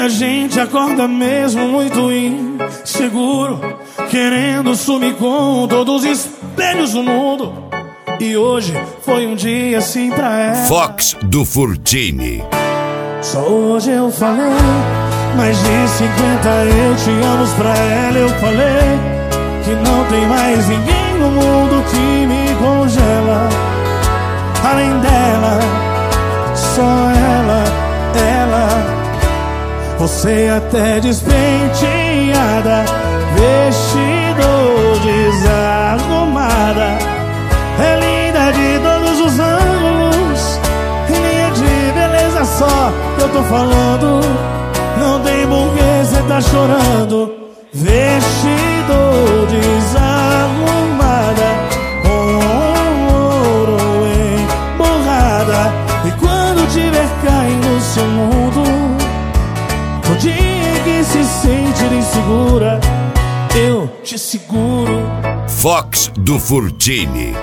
a gente acorda mesmo muito inseguro, querendo sumir com todos os espelhos do mundo. E hoje foi um dia assim pra ela. Fox do Furtini. Só hoje eu falei, mais de 50 eu te amo pra ela. Eu falei que não tem mais ninguém no mundo que me congela. Além dela, só ela. Você até despenteada, vestido desarrumada, é linda de todos os ângulos, e nem é de beleza só que eu tô falando. Não tem porquê cê tá chorando. Vestido desarrumada, com ouro emborrada. E quando tiver caindo no seu mundo, no dia que se sentir insegura, eu te seguro. Fox do Furtini.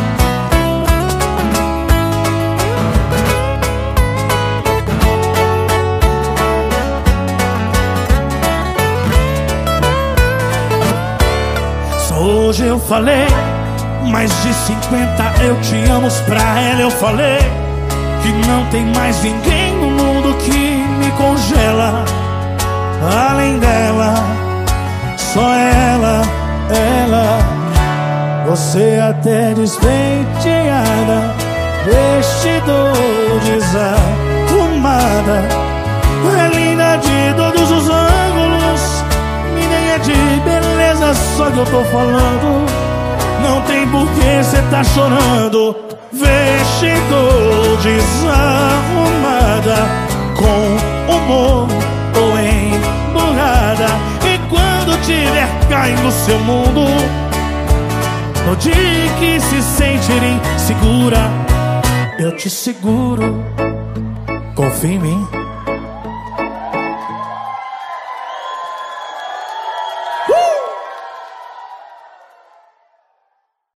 Só hoje eu falei, mais de 50 eu te amo pra ela. Eu falei que não tem mais ninguém no mundo que me congela. Além dela, só ela. Você até despenteada, vestido desarrumada, é linda de todos os ângulos, e nem é de beleza só que eu tô falando. Não tem porquê cê tá chorando. Vestido desarrumada, com humor ou emburrada. E quando tiver caindo no seu mundo, no dia que se sentir insegura, eu te seguro. Confia em mim.